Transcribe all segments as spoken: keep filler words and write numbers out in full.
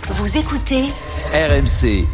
Vous écoutez R M C.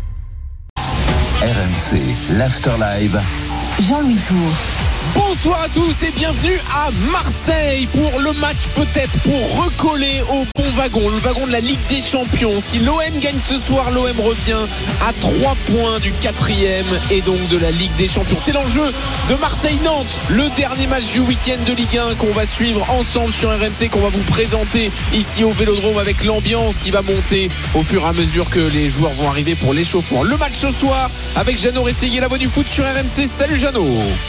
R M C, l'Afterlive. Jean-Louis Tour. Bonsoir à tous et bienvenue à Marseille pour le match peut-être pour recoller au bon wagon, le wagon de la Ligue des Champions. Si l'O M gagne ce soir, l'O M revient à trois points du quatrième et donc de la Ligue des Champions. C'est l'enjeu de Marseille-Nantes, le dernier match du week-end de Ligue un qu'on va suivre ensemble sur R M C, qu'on va vous présenter ici au Vélodrome avec l'ambiance qui va monter au fur et à mesure que les joueurs vont arriver pour l'échauffement. Le match ce soir avec Jeannot Rességuier, la voix du foot sur R M C. Salut Jeannot.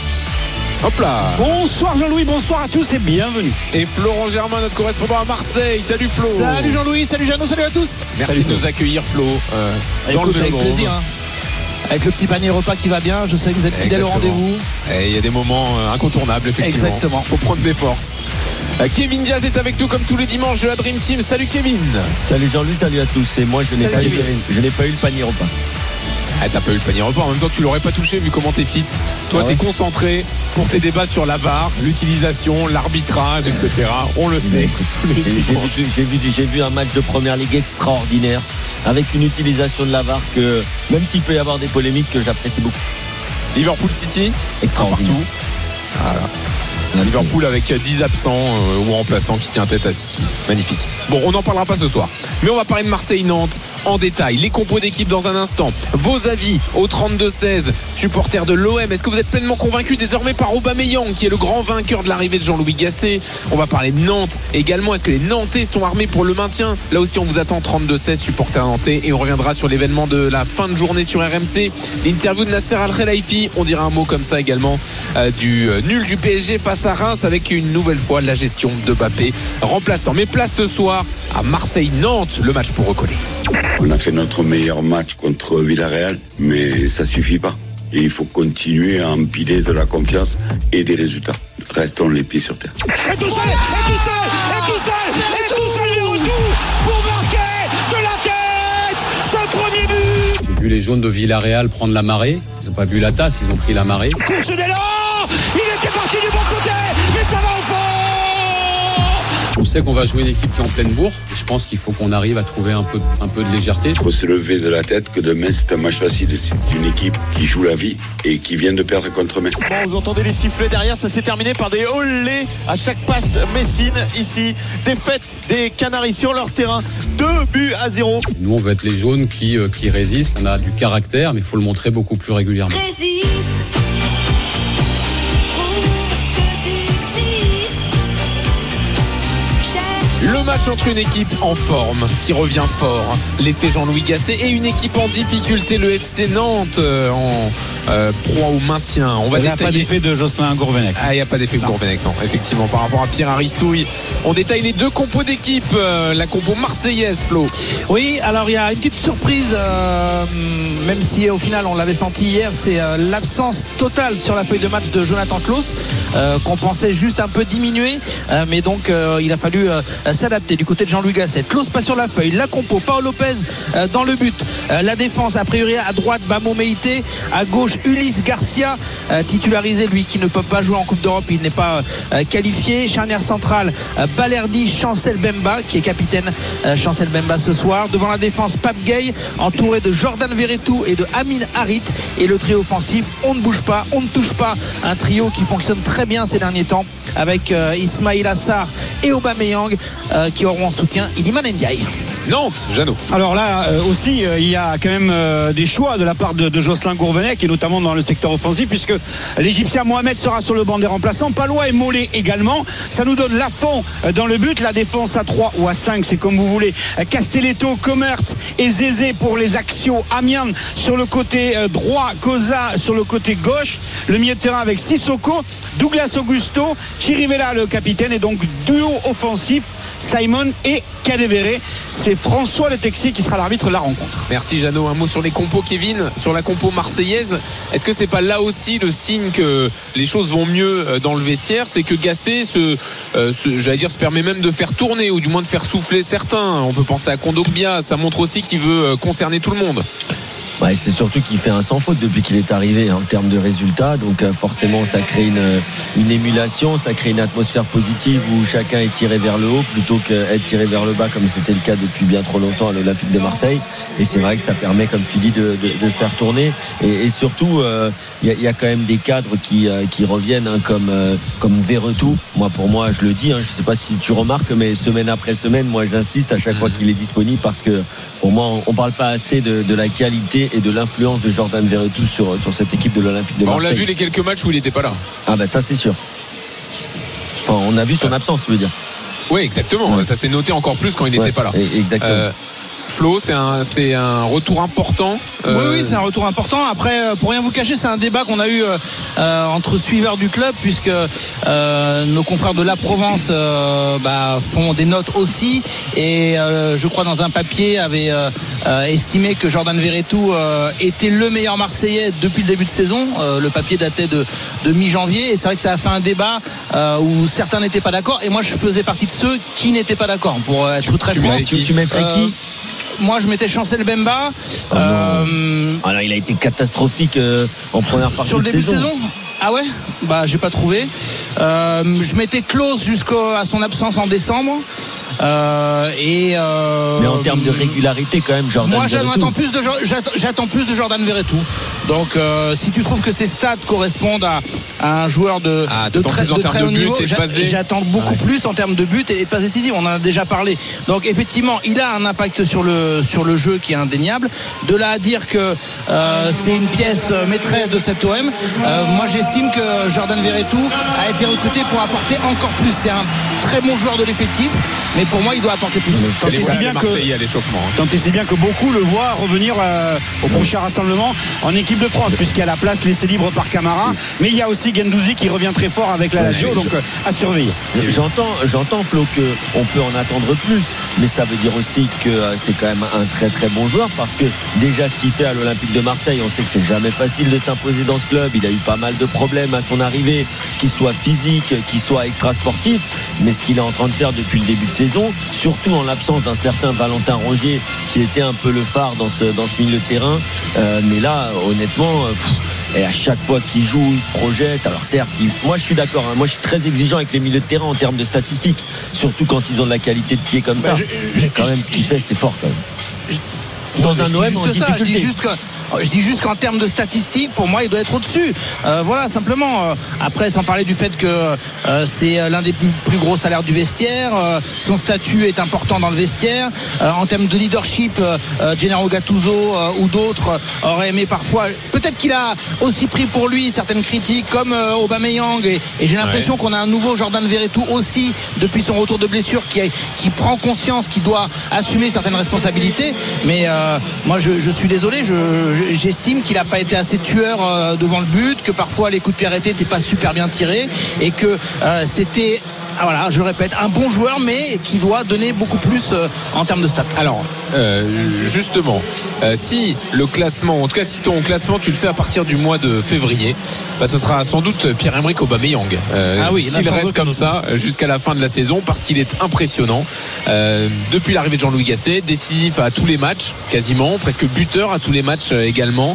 Hop là. Bonsoir Jean-Louis, bonsoir à tous et bienvenue. Et Florent Germain, notre correspondant à Marseille. Salut Flo. Salut Jean-Louis, salut Jeannot, salut à tous. Merci salut de nous accueillir Flo euh, dans Écoute, le avec Vélodrome. plaisir hein. Avec le petit panier repas qui va bien, je sais que vous êtes fidèles au rendez-vous. Et il y a des moments euh, incontournables effectivement. Exactement. Faut prendre des forces. euh, Kevin Diaz est avec nous comme tous les dimanches de la Dream Team. Salut Kevin. Salut Jean-Louis, salut à tous. Et moi je n'ai, pas eu, je n'ai pas eu le panier repas. Ah, t'as pas eu le panier repas, en même temps tu l'aurais pas touché vu comment t'es fit. Toi ah ouais. T'es concentré pour tes débats sur la V A R, l'utilisation, l'arbitrage, et cetera. On le sait. Écoute, tous les j'ai, vu, j'ai, vu, j'ai vu un match de première ligue extraordinaire avec une utilisation de la V A R que, même s'il peut y avoir des polémiques, que j'apprécie beaucoup. Liverpool City, extraordinaire. Partout. Voilà. Liverpool avec dix absents euh, ou remplaçants qui tient tête à City. Magnifique. Bon, on n'en parlera pas ce soir. Mais on va parler de Marseille-Nantes en détail. Les compos d'équipe dans un instant. Vos avis au trente-deux seize, supporters de l'O M. Est-ce que vous êtes pleinement convaincus désormais par Aubameyang, qui est le grand vainqueur de l'arrivée de Jean-Louis Gasset? On va parler de Nantes également. Est-ce que les Nantais sont armés pour le maintien? Là aussi, on vous attend trente-deux seize, supporters nantais. Et on reviendra sur l'événement de la fin de journée sur R M C. L'interview de Nasser Al-Khelaifi. On dira un mot comme ça également euh, du euh, nul du P S G face à Reims, avec une nouvelle fois la gestion de Mbappé remplaçant. Mais place ce soir à Marseille-Nantes, le match pour recoller. On a fait notre meilleur match contre Villarreal, mais ça suffit pas. Et il faut continuer à empiler de la confiance et des résultats. Restons les pieds sur terre. Et tout seul, et tout seul, et tout seul, et tout seul de retour pour marquer de la tête ce premier but. J'ai vu les jaunes de Villarreal prendre la marée. Ils n'ont pas vu la tasse, ils ont pris la marée. Course d'élan, il était parti du bon côté, mais ça va au fond. On sait qu'on va jouer une équipe qui est en pleine bourre. Je pense qu'il faut qu'on arrive à trouver un peu, un peu de légèreté. Il faut se lever de la tête que demain c'est un match facile. C'est une équipe qui joue la vie et qui vient de perdre contre Metz. Bon, vous entendez les sifflets derrière, ça s'est terminé par des olés à chaque passe Messine ici. Défaite des Canaries sur leur terrain, deux buts à zéro. Nous on veut être les jaunes qui, euh, qui résistent. On a du caractère mais il faut le montrer beaucoup plus régulièrement. Résiste. Le match entre une équipe en forme qui revient fort, l'effet Jean-Louis Gasset, et une équipe en difficulté, le F C Nantes euh, en euh, proie au maintien. On va il n'y a détailler... pas d'effet de Jocelyn Gourvenec. Ah, il n'y a pas d'effet de Gourvenec, non. Effectivement, par rapport à Pierre Aristouille, on détaille les deux compos d'équipe. Euh, la compo marseillaise, Flo. Oui, alors il y a une petite surprise, euh, même si au final on l'avait senti hier, c'est euh, l'absence totale sur la feuille de match de Jonathan Klaus, euh, qu'on pensait juste un peu diminuer, euh, mais donc euh, il a fallu euh, s'adapter du côté de Jean-Louis Gasset. Klaus pas sur la feuille, la compo, Paul Lopez euh, dans le but, euh, la défense a priori à droite Bamo Meïté, à gauche Ulysse Garcia, euh, titularisé, lui qui ne peut pas jouer en Coupe d'Europe, il n'est pas euh, qualifié. Charnière centrale, euh, Balerdi, Chancel Bemba qui est capitaine, euh, Chancel Bemba ce soir. Devant la défense, Pape Gueye entouré de Jordan Verretou et de Amin Harit, et le trio offensif, on ne bouge pas, on ne touche pas, un trio qui fonctionne très bien ces derniers temps avec euh, Ismaïla Sarr et Aubameyang euh, qui auront en soutien Iliman Ndiaye. Nantes, Jeannot. Alors là euh, aussi euh, il y a quand même euh, des choix de la part de, de Jocelyn Gourvenec, et notamment dans le secteur offensif, puisque l'Égyptien Mohamed sera sur le banc des remplaçants, Palois et Mollet également. Ça nous donne Lafont euh, dans le but, la défense à trois ou à cinq, c'est comme vous voulez. euh, Castelletto, Comert et Zézé pour les axiaux, Amiens sur le côté euh, droit, Cosa sur le côté gauche, le milieu de terrain avec Sissoko, Douglas Augusto, Chirivella le capitaine, et donc duo offensif Simon et Cadevere. C'est François Le Texier qui sera l'arbitre de la rencontre. Merci Jeannot. Un mot sur les compos, Kevin, sur la compo marseillaise. Est-ce que c'est pas là aussi le signe que les choses vont mieux dans le vestiaire? C'est que Gasset se, euh, se, j'allais dire, se permet même de faire tourner, ou du moins de faire souffler certains. On peut penser à Kondogbia. Ça montre aussi qu'il veut concerner tout le monde. Ouais, c'est surtout qu'il fait un sans faute depuis qu'il est arrivé en termes de résultats, donc euh, forcément ça crée une, une émulation, ça crée une atmosphère positive où chacun est tiré vers le haut plutôt qu'être tiré vers le bas comme c'était le cas depuis bien trop longtemps à l'Olympique de Marseille. Et c'est vrai que ça permet, comme tu dis, de, de, de faire tourner. Et, et surtout, il euh, y, y a quand même des cadres qui, euh, qui reviennent hein, comme, euh, comme Verretou. Moi, pour moi, je le dis, hein, je ne sais pas si tu remarques, mais semaine après semaine, moi j'insiste à chaque fois qu'il est disponible parce que pour moi, on ne parle pas assez de, de la qualité et de l'influence de Jordan Verretou sur, sur cette équipe de l'Olympique de Marseille. On l'a vu les quelques matchs où il n'était pas là. Ah ben ça c'est sûr. Enfin, on a vu son absence, tu veux dire. Oui, exactement. Ouais. Ça s'est noté encore plus quand il n'était ouais, pas là. Exactement. Euh, Flo, c'est un, c'est un retour important. Euh... Oui, oui, c'est un retour important. Après, pour rien vous cacher, c'est un débat qu'on a eu euh, entre suiveurs du club, puisque euh, nos confrères de La Provence euh, bah, font des notes aussi. Et euh, je crois dans un papier avait euh, euh, estimé que Jordan Verretou euh, était le meilleur Marseillais depuis le début de saison. Euh, le papier datait de, de mi-janvier. Et c'est vrai que ça a fait un débat euh, où certains n'étaient pas d'accord. Et moi, je faisais partie de ceux qui n'étaient pas d'accord. Pour être très franc. Tu, tu mettrais euh, qui? Moi je mettais Chancel Bemba. Oh euh, Alors il a été catastrophique euh, en première partie sur le de début saison. de saison. Ah ouais. Bah j'ai pas trouvé. Euh, je mettais Klose jusqu'à son absence en décembre. Euh, et euh, mais en termes de régularité quand même Jordan moi Verretou. j'attends plus de j'attends, j'attends plus de Jordan Verretou. Donc euh, si tu trouves que ces stats correspondent à, à un joueur de, ah, de très, de très haut niveau, j'attends beaucoup ouais. plus en termes de buts et de passes décisives. On en a déjà parlé. Donc effectivement il a un impact sur le, sur le jeu qui est indéniable. De là à dire que euh, c'est une pièce maîtresse de cette O M, euh, moi j'estime que Jordan Verretou a été recruté pour apporter encore plus. C'est un très bon joueur de l'effectif, mais pour moi il doit apporter plus. Tant et c'est bien, que, bien que beaucoup le voient revenir euh, au prochain rassemblement en équipe de France, puisqu'il y a la place laissée libre par Camara, mais il y a aussi Guendouzi qui revient très fort avec la Lazio, donc euh, à surveiller. J'entends, j'entends Flo qu'on peut en attendre plus, mais ça veut dire aussi que euh, c'est quand même un très très bon joueur, parce que déjà ce qu'il fait à l'Olympique de Marseille, on sait que c'est jamais facile de s'imposer dans ce club. Il a eu pas mal de problèmes à son arrivée, qu'il soit physique, qu'il soit extra sportif, mais ce qu'il est en train de faire depuis le début de saison, surtout en l'absence d'un certain Valentin Rongier qui était un peu le phare dans ce, dans ce milieu de terrain, euh, mais là honnêtement pff, et à chaque fois qu'il joue il se projette. Alors certes il, moi je suis d'accord hein, moi je suis très exigeant avec les milieux de terrain en termes de statistiques, surtout quand ils ont de la qualité de pied comme bah, ça je, je, quand je, même ce qu'il fait c'est fort quand même je, dans un O M en difficulté. Ça, je dis juste que Je dis juste qu'en termes de statistiques, pour moi, il doit être au-dessus. Euh, voilà, simplement. Après, sans parler du fait que euh, c'est l'un des plus, plus gros salaires du vestiaire, euh, son statut est important dans le vestiaire. Euh, en termes de leadership, euh, Gennaro Gattuso euh, ou d'autres auraient aimé parfois. Peut-être qu'il a aussi pris pour lui certaines critiques, comme euh, Aubameyang. Et, et j'ai l'impression ouais. qu'on a un nouveau Jordan Verretou aussi depuis son retour de blessure, qui, a, qui prend conscience, qui doit assumer certaines responsabilités. Mais euh, moi, je, je suis désolé. Je, je J'estime qu'il n'a pas été assez tueur devant le but, que parfois les coups de pied arrêtés n'étaient pas super bien tirés et que euh, c'était, ah voilà, je répète, un bon joueur mais qui doit donner beaucoup plus euh, en termes de stats. Alors, euh, justement, euh, si le classement, en tout cas si ton classement tu le fais à partir du mois de février, bah, ce sera sans doute Pierre-Emerick Aubameyang. Euh, ah oui, s'il reste comme ça jusqu'à la fin de la saison, parce qu'il est impressionnant. Euh, depuis l'arrivée de Jean-Louis Gasset, décisif à tous les matchs, quasiment, presque buteur à tous les matchs euh, également.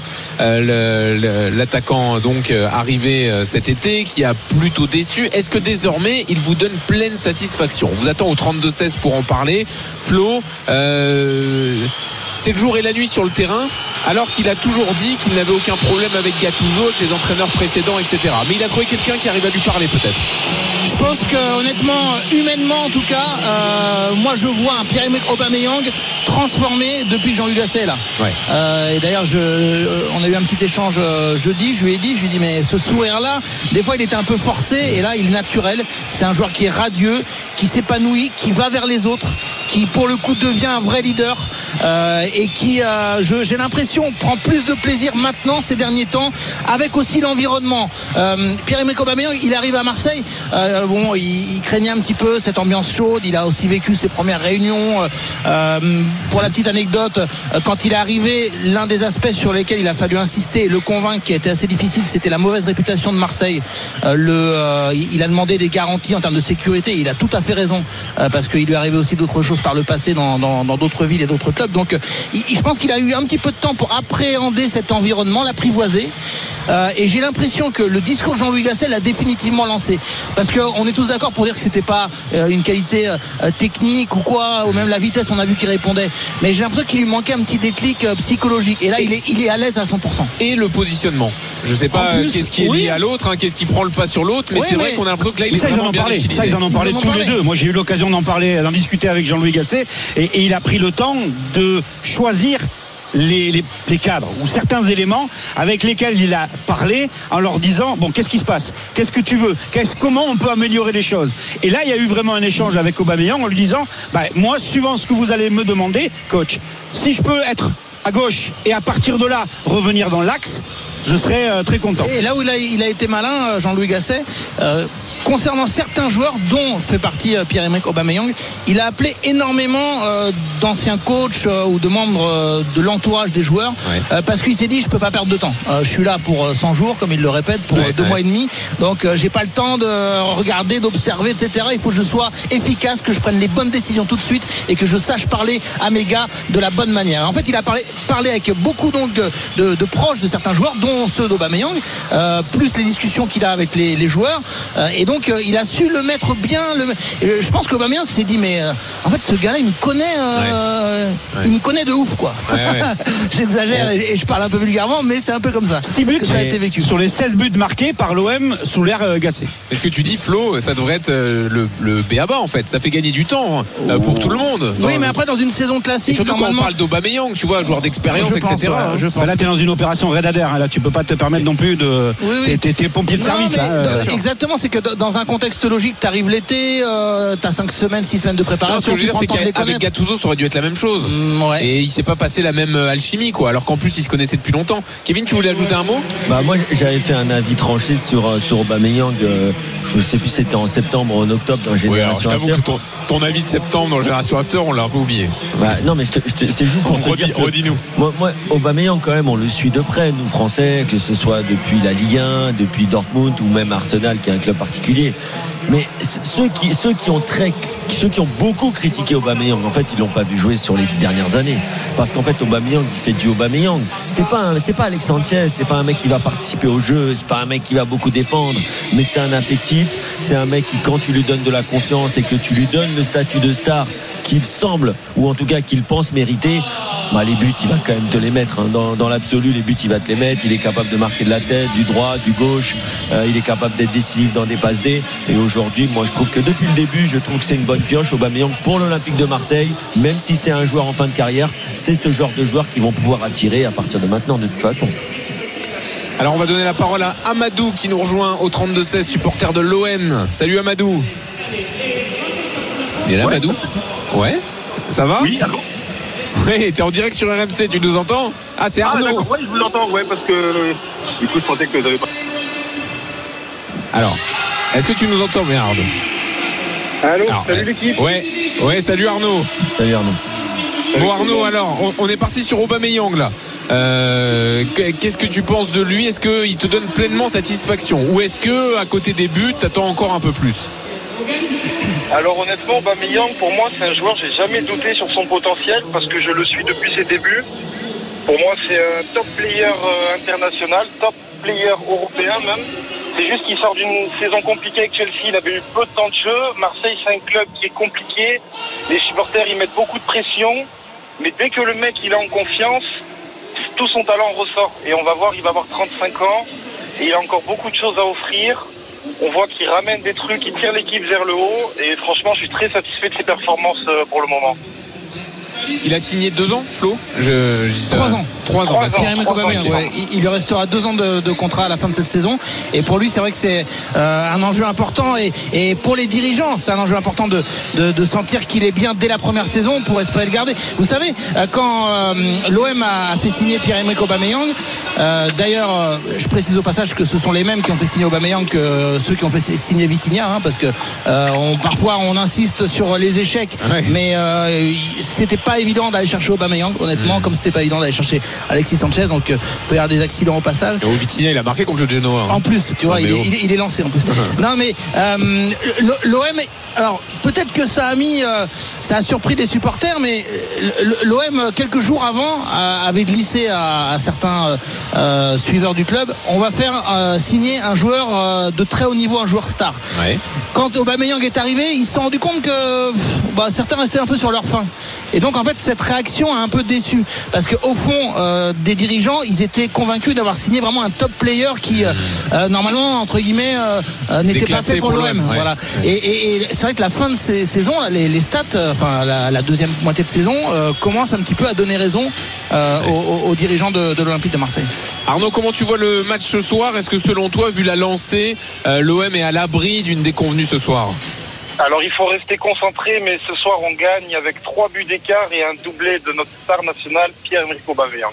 Euh, le, le, l'attaquant donc euh, arrivé euh, cet été, qui a plutôt déçu. Est-ce que désormais il vous donne pleine satisfaction? On vous attend au trente-deux seize pour en parler. Flo, euh, c'est le jour et la nuit sur le terrain, alors qu'il a toujours dit qu'il n'avait aucun problème avec Gattuso, avec les entraîneurs précédents, et cetera. Mais il a trouvé quelqu'un qui arrive à lui parler peut-être. Je pense que honnêtement, humainement en tout cas, euh, moi je vois un Pierre-Emerick Aubameyang transformé depuis Jean-Louis Gasset là. Ouais. Euh, et d'ailleurs, je, euh, on a eu un petit échange euh, jeudi. Je lui ai dit, je lui ai dit, mais ce sourire-là, des fois il était un peu forcé, et là il est naturel. C'est un joueur qui est radieux, qui s'épanouit, qui va vers les autres, qui pour le coup devient un vrai leader euh, et qui, euh, je, j'ai l'impression, prend plus de plaisir maintenant ces derniers temps, avec aussi l'environnement. Euh, Pierre-Emerick Aubameyang, il arrive à Marseille. Euh, Bon, il, il craignait un petit peu cette ambiance chaude. Il a aussi vécu ses premières réunions. Euh, pour la petite anecdote, quand il est arrivé, l'un des aspects sur lesquels il a fallu insister et le convaincre, qui a été assez difficile, c'était la mauvaise réputation de Marseille. Euh, le, euh, il a demandé des garanties en termes de sécurité. Il a tout à fait raison, euh, parce qu'il lui est arrivé aussi d'autres choses par le passé dans, dans, dans d'autres villes et d'autres clubs. club. Donc euh, il, je pense qu'il a eu un petit peu de temps pour appréhender cet environnement, l'apprivoiser. Euh, et j'ai l'impression que le discours de Jean-Louis Gasset l'a définitivement lancé, parce qu'on est tous d'accord pour dire que c'était pas euh, une qualité euh, technique ou quoi, ou même la vitesse, on a vu qu'il répondait, mais j'ai l'impression qu'il lui manquait un petit déclic euh, psychologique, et là il est, il est à l'aise à cent pour cent. Et le positionnement, je sais pas plus, qu'est-ce qui est oui. lié à l'autre, hein, qu'est-ce qui prend le pas sur l'autre, mais oui, c'est mais... vrai qu'on a l'impression que là il est ça, vraiment bien parlé. utilisé. Ça ils en ont parlé tous les deux. Moi j'ai eu l'occasion d'en parler, d'en discuter avec Jean-Louis Gasset, et, et il a pris le temps de choisir Les, les, les cadres ou certains éléments avec lesquels il a parlé en leur disant bon, qu'est-ce qui se passe, qu'est-ce que tu veux, qu'est-ce, comment on peut améliorer les choses. Et là il y a eu vraiment un échange avec Aubameyang en lui disant bah, moi suivant ce que vous allez me demander coach, si je peux être à gauche et à partir de là revenir dans l'axe, je serai euh, très content. Et là où il a, il a été malin, Jean-Louis Gasset, euh, concernant certains joueurs dont fait partie euh, Pierre-Emerick Aubameyang, il a appelé énormément euh, d'anciens coachs euh, ou de membres euh, de l'entourage des joueurs, ouais. euh, parce qu'il s'est dit je peux pas perdre de temps, euh, je suis là pour cent jours comme il le répète, pour ouais, deux ouais. mois et demi, donc euh, j'ai pas le temps de regarder, d'observer, etc. Il faut que je sois efficace, que je prenne les bonnes décisions tout de suite et que je sache parler à mes gars de la bonne manière. En fait il a parlé, parlé avec beaucoup donc de, de, de proches de certains joueurs, dont ceux d'Aubameyang, euh, plus les discussions qu'il a avec les, les joueurs, euh, et donc euh, il a su le mettre bien. Le... Et je pense qu'Aubameyang s'est dit mais euh, en fait ce gars-là il me connaît, euh, ouais. Ouais. il me connaît de ouf quoi. Ouais, ouais. J'exagère ouais. et, et je parle un peu vulgairement, mais c'est un peu comme ça. six buts que ça a été vécu sur les seize buts marqués par l'O M sous l'ère euh, Gasset. Est-ce que tu dis Flo, ça devrait être euh, le, le B A B A en fait, ça fait gagner du temps euh, pour tout le monde. Oui, mais le... après dans une saison classique, et surtout normalement... quand on parle d'Aubameyang, tu vois, joueur d'expérience, je et cetera. Pense, ouais, je pense. Là, t'es dans une opération Red Adair. Hein, là, tu peux pas te permettre non plus de. Oui, oui. T'es, t'es pompier de non, service. Là, euh... Exactement, c'est que dans un contexte logique, t'arrives l'été, euh, t'as cinq semaines, six semaines de préparation. Non, ce que je veux dire, c'est qu'avec Gattuso, ça aurait dû être la même chose. Mmh, ouais. Et il s'est pas passé la même alchimie, quoi. Alors qu'en plus, ils se connaissaient depuis longtemps. Kevin, tu voulais ajouter un mot ? Bah moi, j'avais fait un avis tranché sur sur Aubameyang. Euh, je sais plus, c'était en septembre ou en octobre dans Génération oui, alors, je t'avoue After. Que ton, ton avis de septembre dans Génération After, on l'a un peu oublié. Bah, non, mais je te, je te, c'est juste pour te redis, dire que redis-nous. Moi, moi, Aubameyang, quand même, on le suit de près, nous Français, que ce soit depuis la Ligue un, depuis Dortmund ou même Arsenal, qui est un club particulier. Mais ceux qui, ceux qui ont très, ceux qui ont beaucoup critiqué Aubameyang, en fait, ils l'ont pas vu jouer sur les dix dernières années. Parce qu'en fait, Aubameyang, il fait du Aubameyang. C'est pas, un, c'est pas Alex Sanchez, c'est pas un mec qui va participer au jeu, c'est pas un mec qui va beaucoup défendre, mais c'est un affectif. C'est un mec qui, quand tu lui donnes de la confiance et que tu lui donnes le statut de star qu'il semble, ou en tout cas qu'il pense mériter, bah, les buts, il va quand même te les mettre. Hein. Dans, dans l'absolu, les buts, il va te les mettre. Il est capable de marquer de la tête, du droit, du gauche. Euh, il est capable d'être décisif dans des passes D. Et aujourd'hui, moi, je trouve que depuis le début, je trouve que c'est une bonne pioche, Aubameyang, pour l'Olympique de Marseille. Même si c'est un joueur en fin de carrière, c'est ce genre de joueurs qui vont pouvoir attirer à partir de maintenant, de toute façon. Alors on va donner la parole à Amadou qui nous rejoint au trente-deux seize, supporter de l'O M. Salut Amadou. Il est là, ouais. Amadou ? Ouais. Ça va ? Oui, allô ? Oui, t'es en direct sur R M C, tu nous entends ? Ah, c'est Arnaud. Ah, d'accord, ouais, je vous entends, ouais, parce que du coup, je pensais que vous n'avez pas. Alors, est-ce que tu nous entends bien, Arnaud ? Allô, alors, salut l'équipe. Ouais, ouais, salut Arnaud. Salut Arnaud. Bon Arnaud, alors on, on est parti sur Aubameyang là. Euh, qu'est-ce que tu penses de lui ? Est-ce qu'il te donne pleinement satisfaction ? Ou est-ce que à côté des buts, t'attends encore un peu plus ? Alors honnêtement, Aubameyang, pour moi, c'est un joueur, j'ai jamais douté sur son potentiel parce que je le suis depuis ses débuts. Pour moi, c'est un top player euh, international, top player européen même. C'est juste qu'il sort d'une saison compliquée avec Chelsea, il avait eu peu de temps de jeu. Marseille, c'est un club qui est compliqué. Les supporters, ils mettent beaucoup de pression. Mais dès que le mec il est en confiance, tout son talent ressort. Et on va voir, il va avoir trente-cinq ans. Et il a encore beaucoup de choses à offrir. On voit qu'il ramène des trucs, il tire l'équipe vers le haut. Et franchement, je suis très satisfait de ses performances pour le moment. Il a signé deux ans, Flo je, je Trois ans. Trois ans, d'accord. Pierre-Emerick Aubameyang, ouais. il, il lui restera deux ans de, de contrat à la fin de cette saison. Et pour lui, c'est vrai que c'est euh, un enjeu important. Et, et pour les dirigeants, c'est un enjeu important de, de, de sentir qu'il est bien dès la première saison pour espérer le garder. Vous savez, quand euh, l'O M a fait signer Pierre-Emerick Aubameyang, euh, d'ailleurs, euh, je précise au passage que ce sont les mêmes qui ont fait signer Aubameyang que ceux qui ont fait signer Vitinha, hein, parce que euh, on, parfois on insiste sur les échecs, ouais. mais euh, c'était pas évident d'aller chercher Aubameyang, honnêtement, mmh. comme c'était pas évident d'aller chercher Alexis Sanchez. Donc, euh, il peut y avoir des accidents au passage. Et Vitinha, il a marqué contre le Genoa. Hein. En plus, tu vois, il est, il, est, il est lancé en plus. Non, mais euh, l'O M, alors peut-être que ça a mis, euh, ça a surpris des supporters, mais l'O M quelques jours avant avait glissé à, à certains euh, suiveurs du club. On va faire euh, signer un joueur euh, de très haut niveau, un joueur star. Ouais. Quand Aubameyang est arrivé, ils se sont rendus compte que bah, certains restaient un peu sur leur faim. Et donc en fait cette réaction a un peu déçu parce qu'au fond euh, des dirigeants, ils étaient convaincus d'avoir signé vraiment un top player qui euh, euh, normalement entre guillemets euh, euh, n'était pas fait pour, pour l'O M. Ouais. Voilà. Ouais. Et, et, et c'est vrai que la fin de ces saisons, les, les stats, euh, enfin la, la deuxième moitié de saison euh, commence un petit peu à donner raison euh, ouais. aux, aux dirigeants de, de l'Olympique de Marseille. Arnaud, comment tu vois le match ce soir? Est-ce que selon toi, vu la lancée, euh, l'O M est à l'abri d'une déconvenue ce soir? Alors il faut rester concentré, mais ce soir on gagne avec trois buts d'écart et un doublé de notre star nationale, Pierre-Emerick Aubameyang.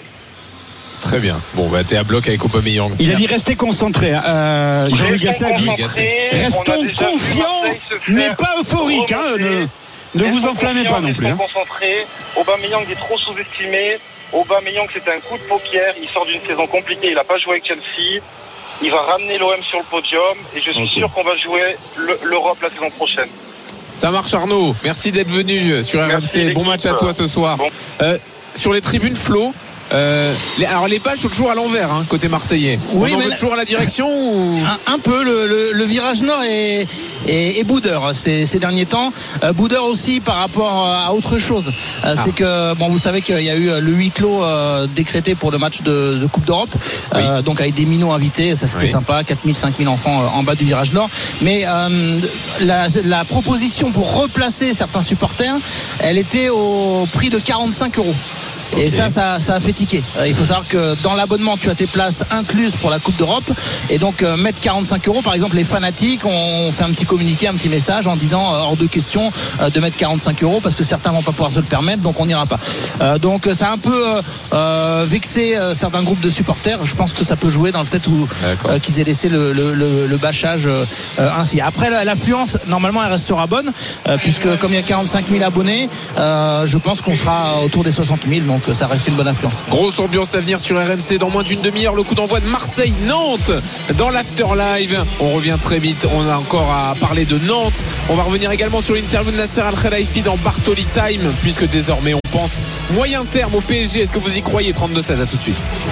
Très bien. Bon, bah t'es à bloc avec Aubameyang. Il a dit rester concentré. Euh, Jean-Louis Gasset a dit restons confiants, mais pas euphoriques. Hein, ne ne vous enflammez pas non plus. Hein. Concentré. Aubameyang est trop sous-estimé. Aubameyang, c'était un coup de poker. Il sort d'une saison compliquée. Il n'a pas joué avec Chelsea. Il va ramener l'O M sur le podium et je suis okay. sûr qu'on va jouer l'Europe la saison prochaine. Ça marche, Arnaud. Merci d'être venu sur R M C. Bon match à toi ce soir. Bon. Euh, sur les tribunes, Flo. Euh, les, alors les pages sont toujours à l'envers hein, côté marseillais. Oui, on en mais veut toujours à la direction ou... un, un peu le, le, le virage nord est, est, est boudeur ces, ces derniers temps. Euh, boudeur aussi par rapport à autre chose. Euh, ah. C'est que bon, vous savez qu'il y a eu le huis clos euh, décrété pour le match de, de Coupe d'Europe. Oui. Euh, donc avec des minots invités, ça c'était oui. sympa. quatre mille, cinq mille enfants euh, en bas du virage nord. Mais euh, la, la proposition pour replacer certains supporters, elle était au prix de quarante-cinq euros. Et okay. ça, ça, ça a fait tiquer. Euh, il faut savoir que dans l'abonnement, tu as tes places incluses pour la Coupe d'Europe. Et donc, euh, mettre quarante-cinq euros, par exemple, les fanatiques ont fait un petit communiqué, un petit message en disant euh, hors de question euh, de mettre quarante-cinq euros parce que certains vont pas pouvoir se le permettre, donc on n'ira pas. Euh, donc, ça a un peu euh, vexé euh, certains groupes de supporters. Je pense que ça peut jouer dans le fait où euh, qu'ils aient laissé le, le, le, le bâchage euh, ainsi. Après, l'affluence, normalement, elle restera bonne euh, puisque comme il y a quarante-cinq mille abonnés, euh, je pense qu'on sera autour des soixante mille. Donc, ça reste une bonne influence. Grosse ambiance à venir sur R M C dans moins d'une demi-heure. Le coup d'envoi de Marseille-Nantes dans l'After Live. On revient très vite. On a encore à parler de Nantes. On va revenir également sur l'interview de Nasser Al-Khelaifi dans Bartoli Time, puisque désormais on pense moyen terme au P S G. Est-ce que vous y croyez? Trente-deux seize, à tout de suite.